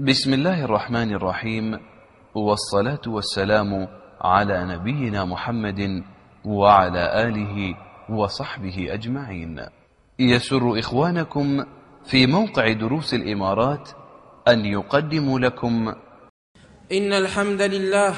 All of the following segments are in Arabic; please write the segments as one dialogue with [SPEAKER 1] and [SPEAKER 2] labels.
[SPEAKER 1] بسم الله الرحمن الرحيم، والصلاة والسلام على نبينا محمد وعلى آله وصحبه أجمعين. يسر إخوانكم في موقع دروس الإمارات أن يقدموا لكم
[SPEAKER 2] إن الحمد لله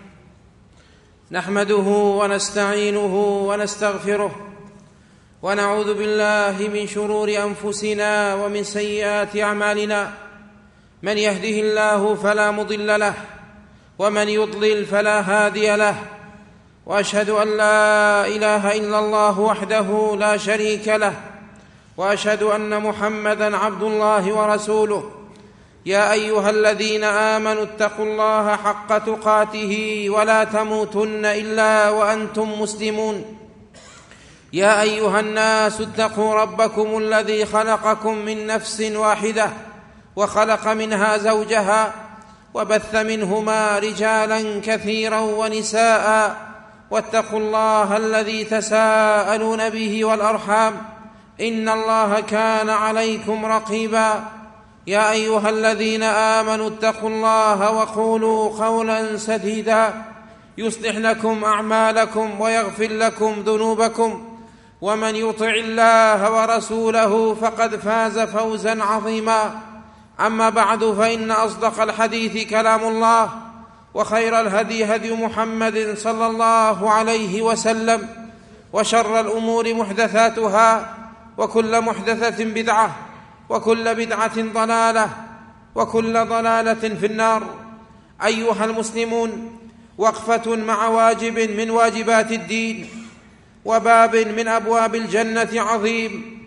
[SPEAKER 2] نحمده ونستعينه ونستغفره ونعوذ بالله من شرور أنفسنا ومن سيئات أعمالنا. من يهده الله فلا مضل له ومن يضلل فلا هادي له، وأشهد أن لا إله إلا الله وحده لا شريك له، وأشهد أن محمدًا عبد الله ورسوله. يا أيها الذين آمنوا اتقوا الله حق تقاته ولا تموتن إلا وأنتم مسلمون. يا أيها الناس اتقوا ربكم الذي خلقكم من نفس واحدة وخلق منها زوجها وبث منهما رجالا كثيرا ونساء، واتقوا الله الذي تساءلون به والأرحام إن الله كان عليكم رقيبا. يا أيها الذين آمنوا اتقوا الله وقولوا قولا سديدا يصلح لكم أعمالكم ويغفر لكم ذنوبكم، ومن يطع الله ورسوله فقد فاز فوزا عظيما. أما بعد، فإن أصدق الحديث كلام الله، وخير الهدي هدي محمد صلى الله عليه وسلم، وشر الأمور محدثاتها، وكل محدثة بدعة، وكل بدعة ضلالة، وكل ضلالة في النار. أيها المسلمون، وقفة مع واجب من واجبات الدين وباب من أبواب الجنة عظيم،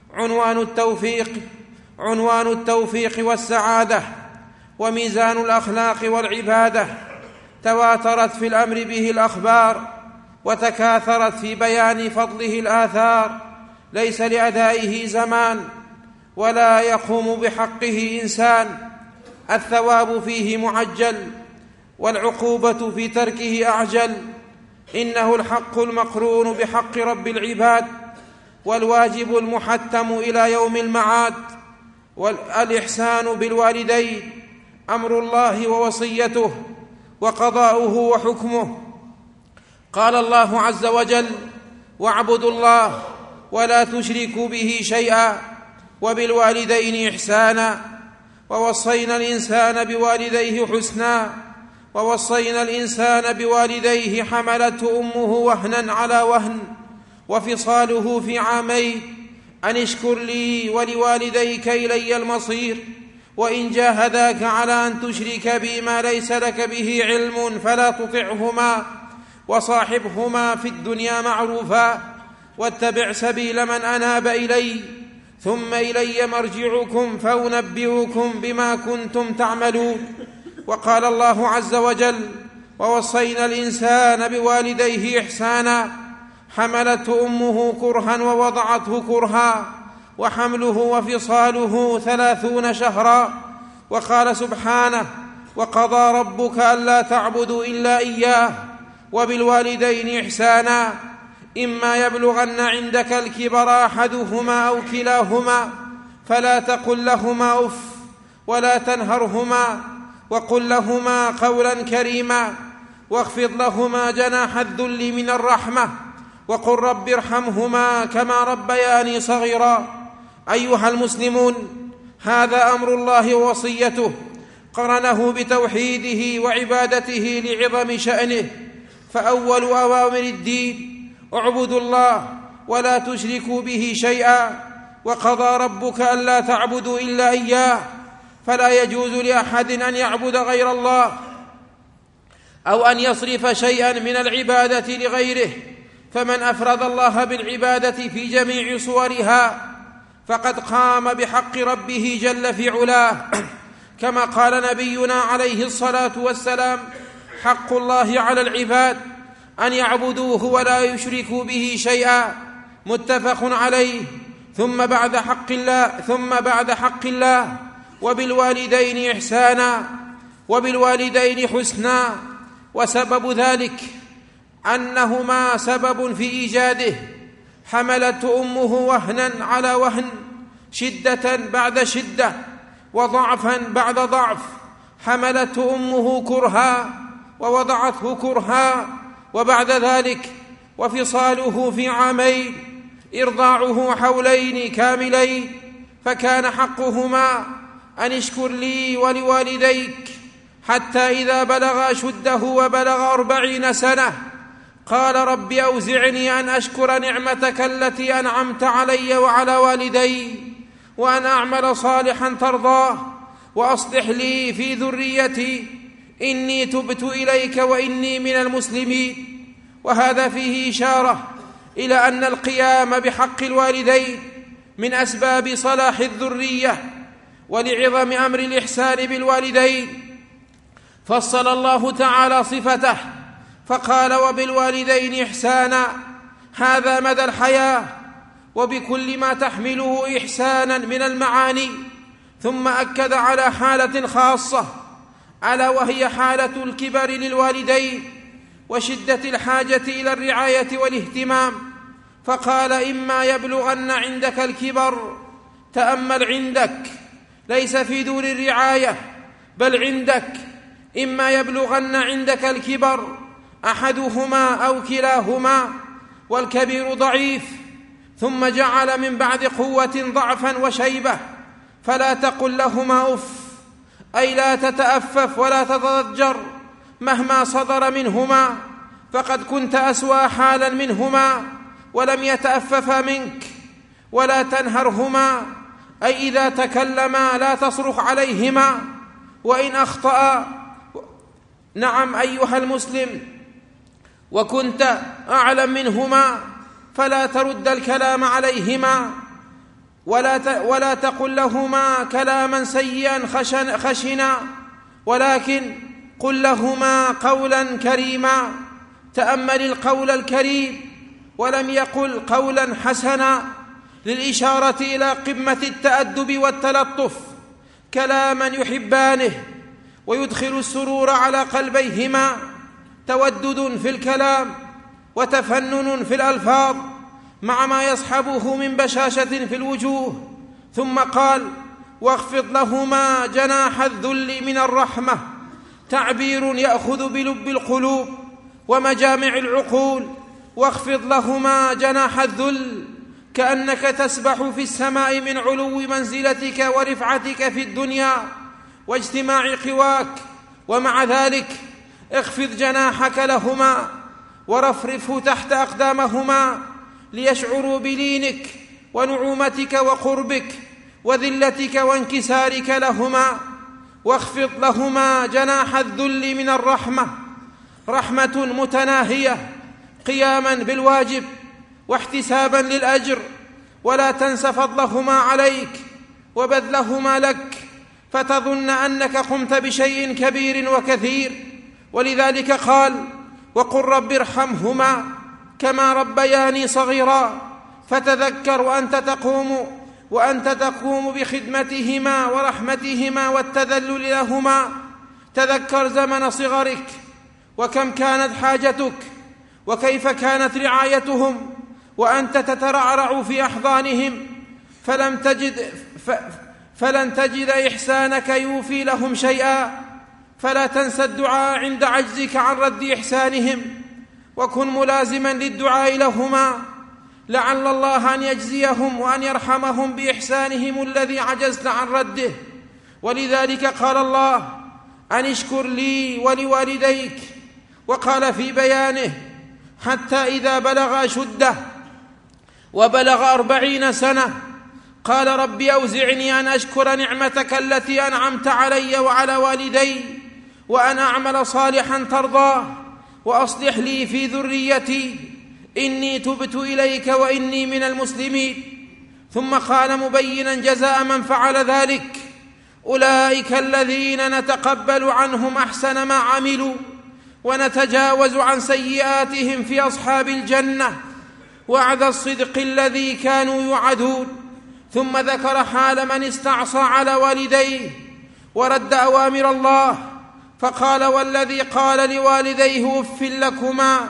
[SPEAKER 2] عنوان التوفيق والسعادة، وميزان الأخلاق والعبادة. تواترت في الأمر به الأخبار، وتكاثرت في بيان فضله الآثار. ليس لأدائه زمان ولا يقوم بحقه إنسان. الثواب فيه معجل، والعقوبة في تركه أعجل. إنه الحق المقرون بحق رب العباد، والواجب المحتم إلى يوم المعاد. والإحسان بالوالدين أمر الله ووصيته وقضاؤه وحكمه. قال الله عز وجل: واعبدوا الله ولا تشركوا به شيئا وبالوالدين إحسانا ووصينا الإنسان بوالديه حسنا ووصينا الإنسان بوالديه حملته أمه وهنا على وهن وفصاله في عامين أن اشكر لي ولوالديك إلي المصير، وإن جاهداك على أن تشرك بي ما ليس لك به علم فلا تطعهما، وصاحبهما في الدنيا معروفا، واتبع سبيل من أناب إلي، ثم إلي مرجعكم فأنبئكم بما كنتم تعملون. وقال الله عز وجل: ووصينا الإنسان بوالديه إحسانا حملته أمه كرها ووضعته كرها وحمله وفصاله 30 شهرا. وقال سبحانه: وقضى ربك ألا تعبدوا إلا إياه وبالوالدين إحسانا إما يبلغن عندك الكبر أحدهما أو كلاهما فلا تقل لهما أف ولا تنهرهما، وقل لهما قولا كريما، واخفض لهما جناح الذل من الرحمة، وقل رب ارحمهما كما ربياني صغيرا. أيها المسلمون، هذا أمر الله ووصيته، قرنه بتوحيده وعبادته لعظم شأنه. فأول أوامر الدين: اعبدوا الله ولا تشركوا به شيئا، وقضى ربك ألا تعبدوا إلا إياه. فلا يجوز لأحد أن يعبد غير الله أو أن يصرف شيئا من العبادة لغيره. فمن أفرد الله بالعبادة في جميع صورها فقد قام بحق ربه جل في علاه، كما قال نبينا عليه الصلاة والسلام: حق الله على العباد أن يعبدوه ولا يشركوا به شيئا. متفق عليه. ثم بعد حق الله وبالوالدين إحسانا وبالوالدين حسنا. وسبب ذلك أنهما سبب في إيجاده. حملته أمه وهنا على وهن، شدة بعد شدة، وضعفا بعد ضعف، حملته أمه كرها ووضعته كرها، وبعد ذلك وفصاله في 2 عام، إرضاعه 2 حولين كاملين، فكان حقهما أن اشكر لي ولوالديك، حتى إذا بلغ أشده وبلغ 40 سنة قال رب أوزعني أن أشكر نعمتك التي أنعمت علي وعلى والدي، وأن أعمل صالحا ترضاه، وأصلح لي في ذريتي، إني تبت إليك وإني من المسلمين. وهذا فيه إشارة إلى أن القيام بحق الوالدين من أسباب صلاح الذرية، ولعظم أمر الإحسان بالوالدين فصل الله تعالى صفته فقال: وبالوالدين إحسانا. هذا مدى الحياة، وبكل ما تحمله إحسانا من المعاني. ثم أكد على حالة خاصة، ألا وهي حالة الكبر للوالدين وشدة الحاجة إلى الرعاية والاهتمام، فقال: إما يبلغن عندك الكبر، تأمل عندك، ليس في دور الرعاية بل عندك، إما يبلغن عندك الكبر أحدهما أو كلاهما، والكبير ضعيف، ثم جعل من بعد قوة ضعفا وشيبة، فلا تقل لهما أف، أي لا تتأفف ولا تتضجر مهما صدر منهما، فقد كنت أسوأ حالا منهما ولم يتأففا منك. ولا تنهرهما، أي إذا تكلما لا تصرخ عليهما وإن أخطأ. نعم أيها المسلم، وكنت أعلم منهما فلا ترد الكلام عليهما، ولا تقل لهما كلاما سيئا خشنا، ولكن قل لهما قولا كريما. تأمل القول الكريم، ولم يقل قولا حسنا، للإشارة إلى قمة التأدب والتلطف، كلاما يحبانه ويدخل السرور على قلبيهما، تودد في الكلام وتفنن في الألفاظ مع ما يصحبه من بشاشة في الوجوه. ثم قال: واخفض لهما جناح الذل من الرحمة، تعبير يأخذ بلب القلوب ومجامع العقول. واخفض لهما جناح الذل، كأنك تسبح في السماء من علو منزلتك ورفعتك في الدنيا واجتماع قواك، ومع ذلك اخفض جناحك لهما ورفرفه تحت أقدامهما، ليشعروا بلينك ونعومتك وقربك وذلتك وانكسارك لهما. واخفض لهما جناح الذل من الرحمة، رحمة متناهية، قياما بالواجب واحتسابا للأجر، ولا تنس فضلهما عليك وبذلهما لك فتظن أنك قمت بشيء كبير وكثير. ولذلك قال: وقل رب ارحمهما كما ربياني صغيرا. فتذكر وأنت تقوم بخدمتهما ورحمتهما والتذلل لهما. تذكر زمن صغرك وكم كانت حاجتك وكيف كانت رعايتهم وأنت تترعرع في أحضانهم، فلن تجد إحسانك يوفي لهم شيئا. فلا تنسى الدعاء عند عجزك عن رد إحسانهم، وكن ملازما للدعاء لهما، لعل الله أن يجزيهم وأن يرحمهم بإحسانهم الذي عجزت عن رده. ولذلك قال الله: أن اشكر لي ولوالديك. وقال في بيانه: حتى إذا بلغ أشده وبلغ 40 سنة قال رب أوزعني أن أشكر نعمتك التي أنعمت علي وعلى والدي، وأن أعمل صالحا ترضاه، وأصلح لي في ذريتي، إني تبت إليك وإني من المسلمين. ثم قال مبينا جزاء من فعل ذلك: أولئك الذين نتقبل عنهم أحسن ما عملوا ونتجاوز عن سيئاتهم في أصحاب الجنة وعد الصدق الذي كانوا يوعدون. ثم ذكر حال من استعصى على والديه ورد أوامر الله، فقال: والذي قال لوالديه أف لكما،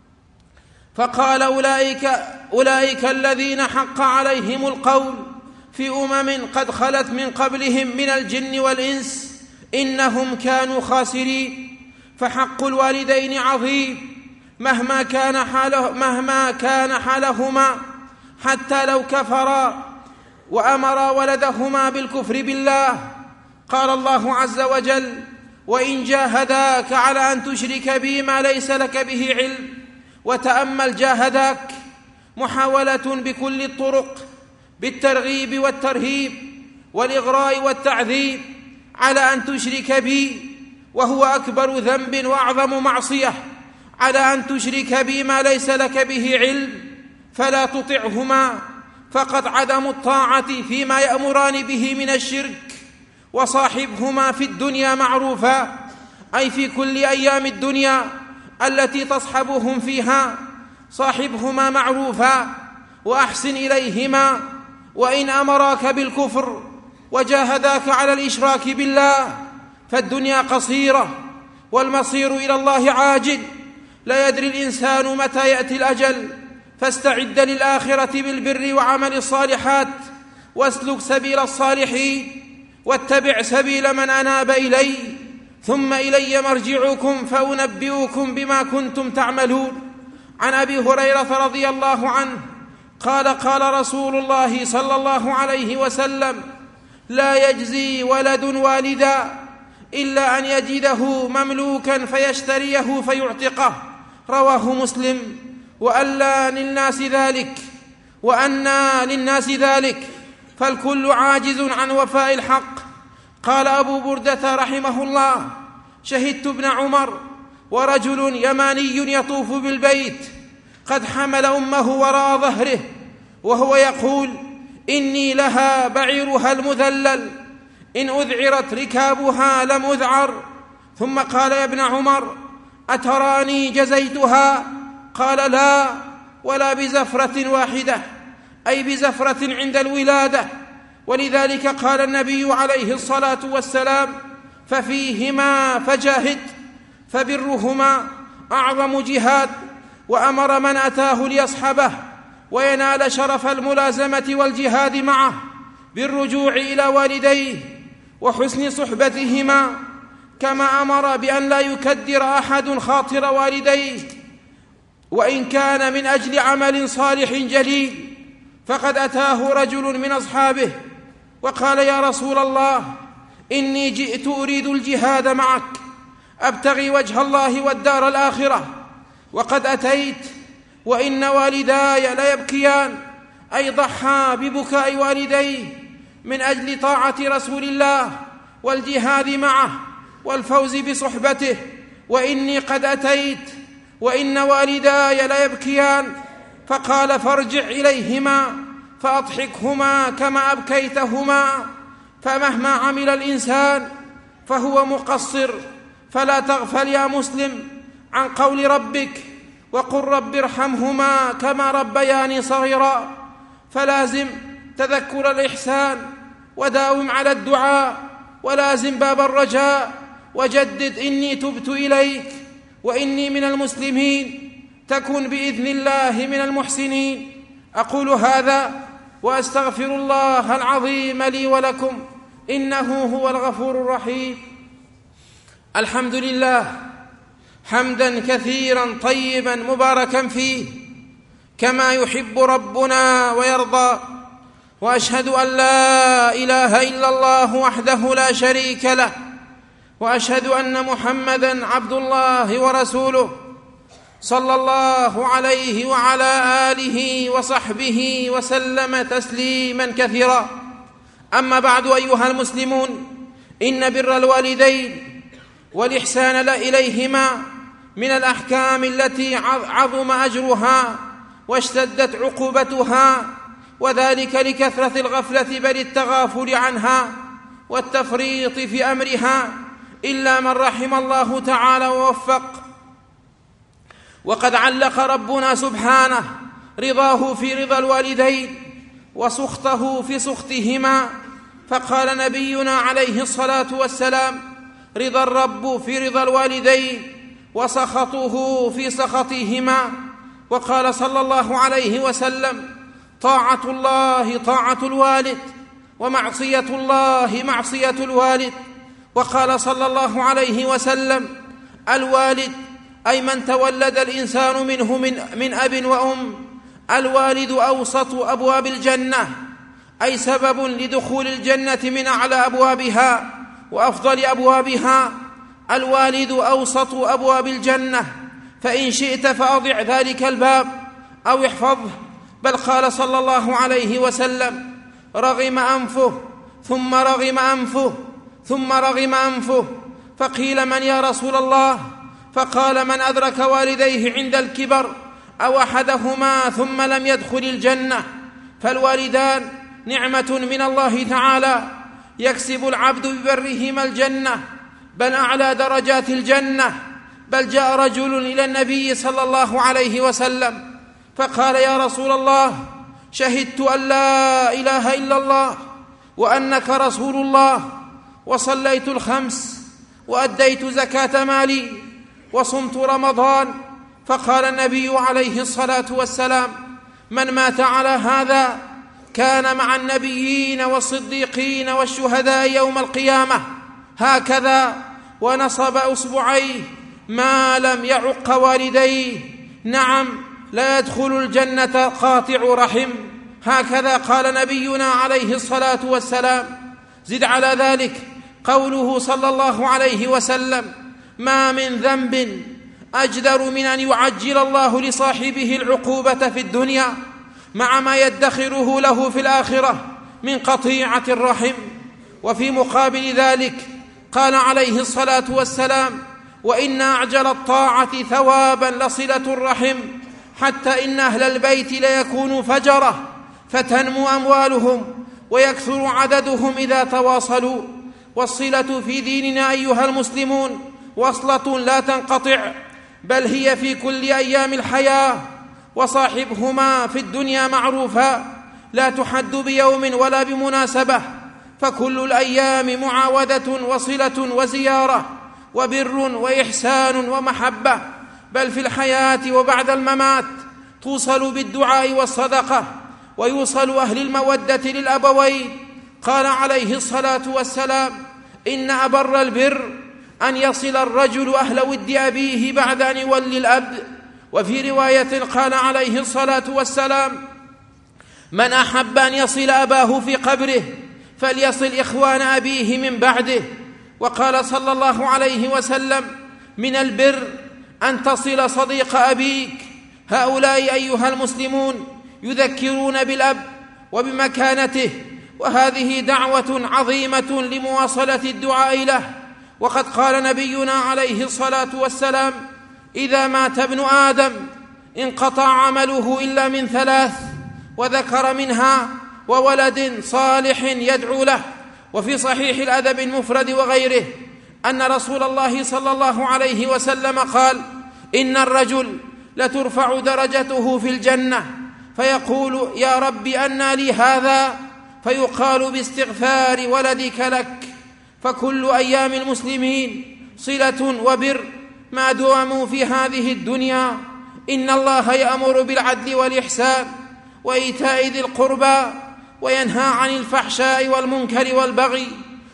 [SPEAKER 2] فقال: أولئك الذين حق عليهم القول في قد خلت من قبلهم من الجن والإنس إنهم كانوا خاسرين. فحق الوالدين عظيم مهما كان حالهما، حتى لو كفرا وأمرا ولدهما بالكفر بالله. قال الله عز وجل: وإن جاهداك على أن تشرك بي ما ليس لك به علم. وتأمل جاهداك محاولة بكل الطرق بالترغيب والترهيب والإغراء والتعذيب على أن تشرك بي، وهو أكبر ذنب وأعظم معصية، على أن تشرك بي ما ليس لك به علم. فلا تطعهما، فقد عدم الطاعة فيما يأمران به من الشرك. وصاحبهما في الدنيا معروفا، أي في كل أيام الدنيا التي تصحبهم فيها صاحبهما معروفا، وأحسن إليهما وإن أمراك بالكفر وجاهداك على الإشراك بالله. فالدنيا قصيرة والمصير إلى الله عاجل، لا يدري الإنسان متى يأتي الأجل. فاستعد للآخرة بالبر وعمل الصالحات، واسلك سبيل الصالحين، واتبع سبيل من أناب إلي، ثم إلي مرجعكم فأنبئكم بما كنتم تعملون. عن أبي هريرة رضي الله عنه قال: قال رسول الله صلى الله عليه وسلم: لا يجزي ولد والدا إلا أن يجده مملوكا فيشتريه فيعتقه. رواه مسلم. وأنى للناس ذلك، فالكل عاجز عن وفاء الحق. قال أبو بردة رحمه الله: شهدت ابن عمر ورجل يماني يطوف بالبيت قد حمل أمه وراء ظهره وهو يقول: إني لها بعيرها المذلل، إن أذعرت ركابها لم أذعر. ثم قال: يا ابن عمر، أتراني جزيتها؟ قال: لا، ولا بزفرة واحدة، أي بزفرة عند الولادة. ولذلك قال النبي عليه الصلاة والسلام: ففيهما فجاهد، فبرهما أعظم جهاد. وأمر من أتاه ليصحبه وينال شرف الملازمة والجهاد معه بالرجوع إلى والديه وحسن صحبتهما، كما أمر بأن لا يكدر أحد خاطر والديه وإن كان من أجل عمل صالح جليل. فقد أتاه رجل من أصحابه وقال: يا رسول الله، إني جئت أريد الجهاد معك أبتغي وجه الله والدار الآخرة، وقد أتيت وإن والداي ليبكيان، أي ضحى ببكاء والديه من أجل طاعة رسول الله والجهاد معه والفوز بصحبته، وإني قد أتيت وإن والداي ليبكيان. فقال: فارجع إليهما فأضحكهما كما أبكيتهما. فمهما عمل الإنسان فهو مقصر، فلا تغفل يا مسلم عن قول ربك: وقل رب ارحمهما كما ربياني صغيرا. فلازم تذكر الإحسان، وداوم على الدعاء، ولازم باب الرجاء، وجدد: إني تبت إليك وإني من المسلمين، تكن بإذن الله من المحسنين. أقول هذا وأستغفر الله العظيم لي ولكم، إنه هو الغفور الرحيم. الحمد لله حمدا كثيرا طيبا مباركا فيه كما يحب ربنا ويرضى. وأشهد أن لا إله إلا الله وحده لا شريك له، وأشهد أن محمدا عبد الله ورسوله، صلى الله عليه وعلى آله وصحبه وسلم تسليما كثيرا. أما بعد، أيها المسلمون، إن بر الوالدين والإحسان إليهما من الأحكام التي عظم أجرها واشتدت عقوبتها، وذلك لكثرة الغفلة بل التغافل عنها والتفريط في أمرها، إلا من رحم الله تعالى ووفق. وقد علق ربنا سبحانه رضاه في رضا الوالدين وسخطه في سخطهما، فقال نبينا عليه الصلاة والسلام: رضا الرب في رضا الوالدين وسخطه في سخطهما. وقال صلى الله عليه وسلم: طاعة الله طاعة الوالد ومعصية الله معصية الوالد. وقال صلى الله عليه وسلم: الوالد أي من تولد الإنسان منه من أب وأم. الوالد أوسط أبواب الجنة، أي سبب لدخول الجنة من أعلى أبوابها وأفضل أبوابها. الوالد أوسط أبواب الجنة، فإن شئت فأضع ذلك الباب أو احفظه. بل قال صلى الله عليه وسلم: رغم أنفه ثم رغم أنفه ثم رغم أنفه. فقيل: من يا رسول الله؟ فقال: من أدرك والديه عند الكبر أو أحدهما ثم لم يدخل الجنة. فالوالدان نعمة من الله تعالى يكسب العبد ببرهما الجنة، بل أعلى درجات الجنة. بل جاء رجل إلى النبي صلى الله عليه وسلم فقال: يا رسول الله، شهدت أن لا إله إلا الله وأنك رسول الله، وصليت الخمس، وأديت زكاة مالي، وصمت رمضان. فقال النبي عليه الصلاة والسلام: من مات على هذا كان مع النبيين والصديقين والشهداء يوم القيامة. هكذا، ونصب أصبعيه ما لم يعق والديه. نعم، لا يدخل الجنة قاطع رحم. هكذا قال نبينا عليه الصلاة والسلام. زد على ذلك قوله صلى الله عليه وسلم: ما من ذنب أجدر من أن يعجل الله لصاحبه العقوبة في الدنيا مع ما يدخره له في الآخرة من قطيعة الرحم. وفي مقابل ذلك قال عليه الصلاة والسلام: وإن أعجل الطاعة ثوابا لصلة الرحم، حتى إن أهل البيت ليكونوا فجرة فتنمو أموالهم ويكثر عددهم إذا تواصلوا. والصلة في ديننا أيها المسلمون وصلة لا تنقطع، بل هي في كل أيام الحياة. وصاحبهما في الدنيا معروفا، لا تحد بيوم ولا بمناسبة، فكل الأيام معاودة وصلة وزيارة وبر وإحسان ومحبة. بل في الحياة وبعد الممات توصل بالدعاء والصدقة، ويوصل أهل المودة للأبوين. قال عليه الصلاة والسلام: إن أبر البر أن يصل الرجل أهل ود أبيه بعد أن يولي الأب. وفي رواية قال عليه الصلاة والسلام: من أحب أن يصل أباه في قبره فليصل إخوان أبيه من بعده. وقال صلى الله عليه وسلم: من البر أن تصل صديق أبيك. هؤلاء أيها المسلمون يذكرون بالأب وبمكانته، وهذه دعوة عظيمة لمواصلة الدعاء له. وقد قال نبينا عليه الصلاة والسلام: إذا مات ابن آدم انقطع عمله إلا من ثلاث، وذكر منها وولد صالح يدعو له. وفي صحيح الأدب المفرد وغيره أن رسول الله صلى الله عليه وسلم قال: إن الرجل لترفع درجته في الجنة فيقول: يا رب أنى لي هذا؟ فيقال: باستغفار ولدك لك. فكل أيام المسلمين صلة وبر ما داموا في هذه الدنيا. إن الله يأمر بالعدل والإحسان وإيتاء ذي القربى وينهى عن الفحشاء والمنكر والبغي،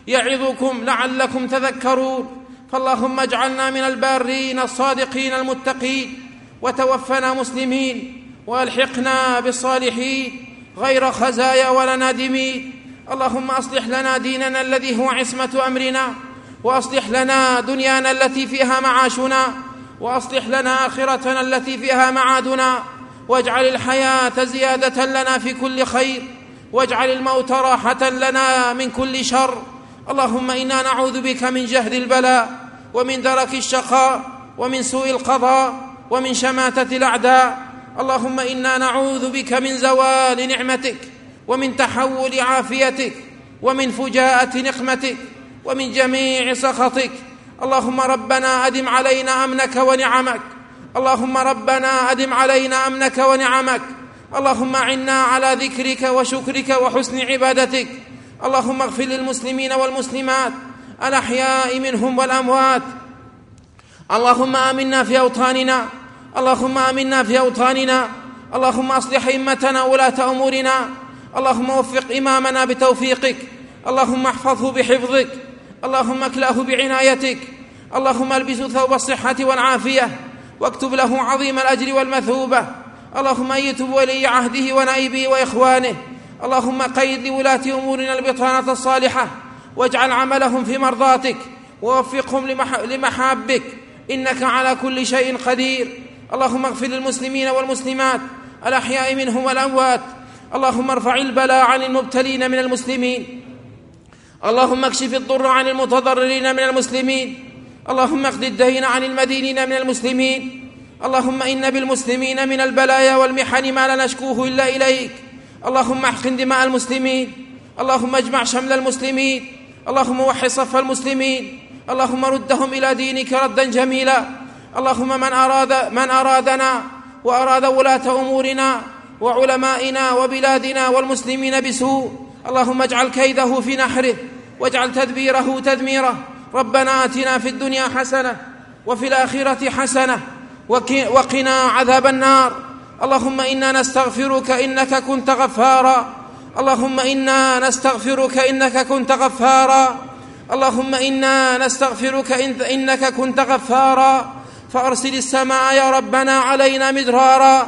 [SPEAKER 2] يعظكم لعلكم تذكرون. فاللهم اجعلنا من البارين الصادقين المتقين، وتوفنا مسلمين، والحقنا بالصالحين غير خزايا ولا نادمين. اللهم أصلح لنا ديننا الذي هو عصمة أمرنا، وأصلح لنا دنيانا التي فيها معاشنا، وأصلح لنا آخرتنا التي فيها معادنا، واجعل الحياة زيادة لنا في كل خير، واجعل الموت راحة لنا من كل شر. اللهم إنا نعوذ بك من جهد البلاء، ومن درك الشقاء، ومن سوء القضاء، ومن شماتة الأعداء. اللهم إنا نعوذ بك من زوال نعمتك، ومن تحول عافيتك، ومن فجاءة نقمتك، ومن جميع سخطك. اللهم ربنا أدم علينا أمنك ونعمك. اللهم ربنا أدم علينا أمنك ونعمك. اللهم أعنا على ذكرك وشكرك وحسن عبادتك. اللهم اغفر للمسلمين والمسلمات الأحياء منهم والأموات. اللهم آمنا في أوطاننا. اللهم آمنا في أوطاننا. اللهم أصلح أئمتنا ولاة أمورنا. اللهم وفق إمامنا بتوفيقك، اللهم احفظه بحفظك، اللهم اكلأه بعنايتك، اللهم البسه ثوب الصحة والعافية واكتب له عظيم الأجر والمثوبة، اللهم أيد ولي عهده ونائبه وإخوانه، اللهم قيد لولاة أمورنا البطانة الصالحة واجعل عملهم في مرضاتك ووفقهم لمحابك، إنك على كل شيء قدير. اللهم اغفر للمسلمين والمسلمات الأحياء منهم والأموات، اللهم ارفع البلاء عن المبتلين من المسلمين، اللهم اكشف الضر عن المتضررين من المسلمين، اللهم اقض الدين عن المدينين من المسلمين، اللهم إن بالمسلمين من البلايا والمحن ما لا نشكوه إلا إليك، اللهم احقن دماء المسلمين، اللهم اجمع شمل المسلمين، اللهم وحد صف المسلمين، اللهم ردهم إلى دينك ردا جميلا. اللهم من أرادنا وأراد ولاة أمورنا وعلمائنا وبلادنا والمسلمين بسوء، اللهم اجعل كيده في نحره واجعل تدبيره تدميره. ربنا آتنا في الدنيا حسنة وفي الآخرة حسنة وقنا عذاب النار. اللهم إنا نستغفرك إنك كنت غفارا، اللهم إنا نستغفرك إنك كنت غفارا، اللهم إنا نستغفرك إنك كنت غفارا، فأرسل السماء يا ربنا علينا مدرارا.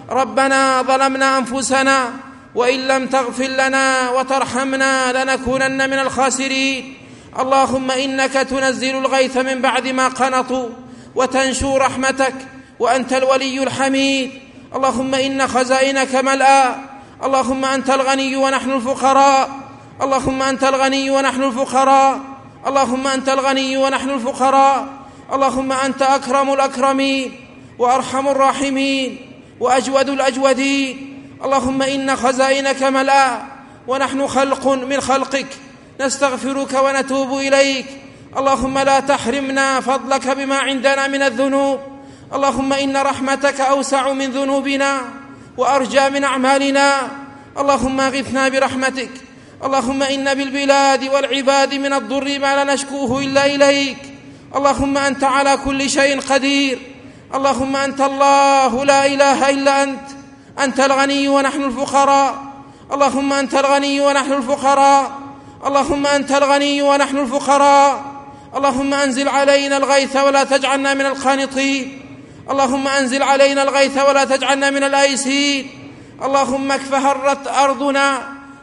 [SPEAKER 2] ربنا ظلمنا أنفسنا وإن لم تغفر لنا وترحمنا لنكونن من الخاسرين. اللهم إنك تنزل الغيث من بعد ما قنطوا وتنشر رحمتك وأنت الولي الحميد. اللهم إن خزائنك ملأى، اللهم أنت الغني ونحن الفقراء، اللهم أنت الغني ونحن الفقراء، اللهم أنت الغني ونحن الفقراء، اللهم أنت أكرم الأكرمين وأرحم الراحمين وأجود الأجودين. اللهم إن خزائنك ملأى ونحن خلق من خلقك نستغفرك ونتوب إليك. اللهم لا تحرمنا فضلك بما عندنا من الذنوب، اللهم إن رحمتك أوسع من ذنوبنا وأرجى من أعمالنا، اللهم اغثنا برحمتك. اللهم إن بالبلاد والعباد من الضر ما لا نشكوه إلا إليك، اللهم أنت على كل شيء قدير، اللهم أنت الله لا إله إلا أنت، أنت الغني ونحن الفقراء، اللهم أنت الغني ونحن الفقراء، اللهم أنت الغني ونحن الفقراء. اللهم أنزل علينا الغيث ولا تجعلنا من القانطين، اللهم أنزل علينا الغيث ولا تجعلنا من الآيسين. اللهم اكفهرت أرضنا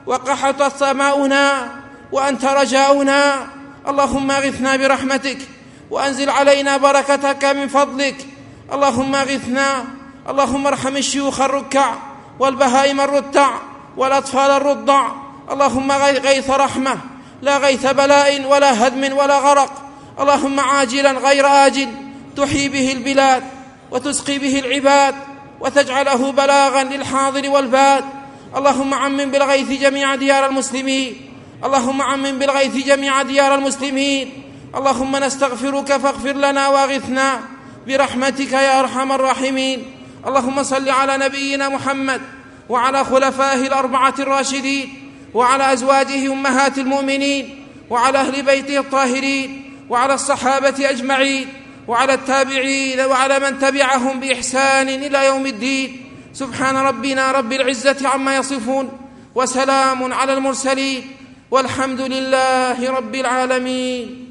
[SPEAKER 2] وقحطت سماؤنا وأنت رجاؤنا، اللهم اغثنا برحمتك وأنزل علينا بركتك من فضلك، اللهم اغثنا. اللهم ارحم الشيوخ الركع والبهائم الرتع والأطفال الرضع، اللهم غيث رحمة لا غيث بلاء ولا هدم ولا غرق، اللهم عاجلا غير آجل تحيي به البلاد وتسقي به العباد وتجعله بلاغا للحاضر والباد. اللهم عمم بالغيث جميع ديار المسلمين، اللهم عمم بالغيث جميع ديار المسلمين. اللهم نستغفرك فاغفر لنا واغثنا برحمتك يا أرحم الراحمين. اللهم صل على نبينا محمد وعلى خلفائه الأربعة الراشدين وعلى أزواجه أمهات المؤمنين وعلى أهل بيته الطاهرين وعلى الصحابة أجمعين وعلى التابعين وعلى من تبعهم بإحسان إلى يوم الدين. سبحان ربنا رب العزة عما يصفون وسلام على المرسلين والحمد لله رب العالمين.